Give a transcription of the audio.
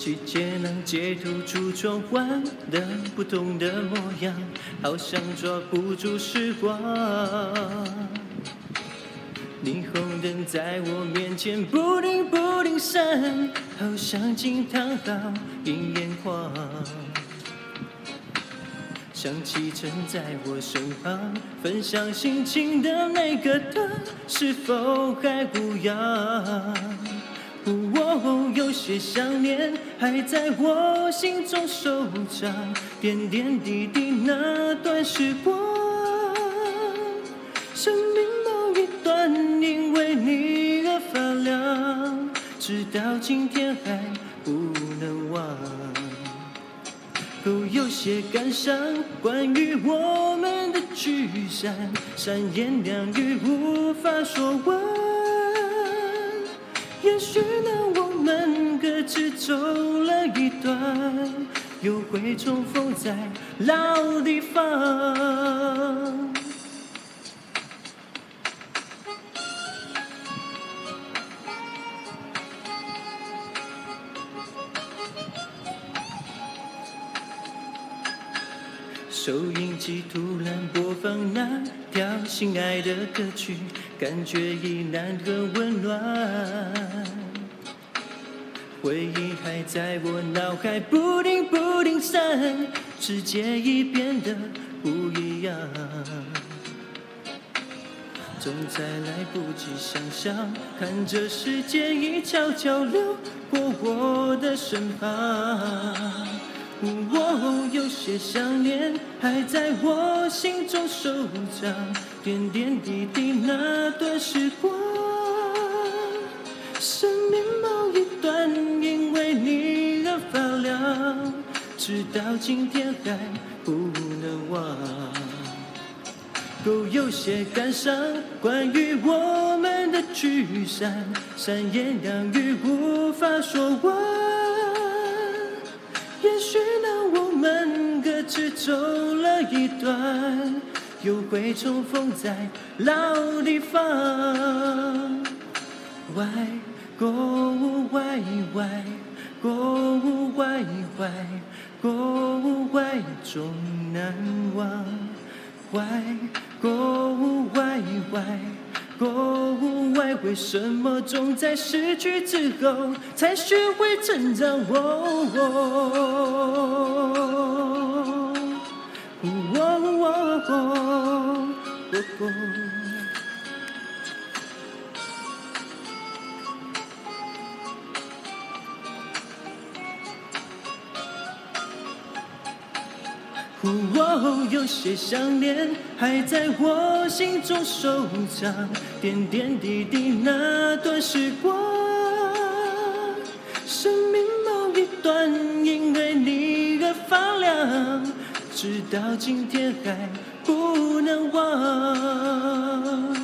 季节能截图出窗外的不同的模样，好像抓不住时光。霓虹灯在我面前不停闪，好像惊叹号迎眼眶。想起曾在我身旁分享心情的那个他，是否还无恙？有些想念还在我心中收藏，点点滴滴那段时光。生命某一段因为你而发亮，直到今天还不能忘。有些感伤，关于我们的聚散，三言两语无法说完。也许呢，我们各自走了一段，又会重逢在老地方。收音机突然播放那条心爱的歌曲，感觉依然很温暖。回忆还在我脑海不停闪，世界已变得不一样。总在来不及想象，看着时间已悄悄流过我的身旁。有些想念还在我心中收藏，点点滴滴那段时光。生命某一段因为你而发亮，直到今天还不能忘。有些感伤，关于我们的聚散，三言两语无法说完。也许呢，我们各自走了一段，又会重逢在老地方。外国外，国外，国外总难忘。外国外，国外，为什么总在失去之后才学会成长？有些想念还在我心中收藏，点点滴滴那段时光。生命某一段因为你而发亮，直到今天还不能忘。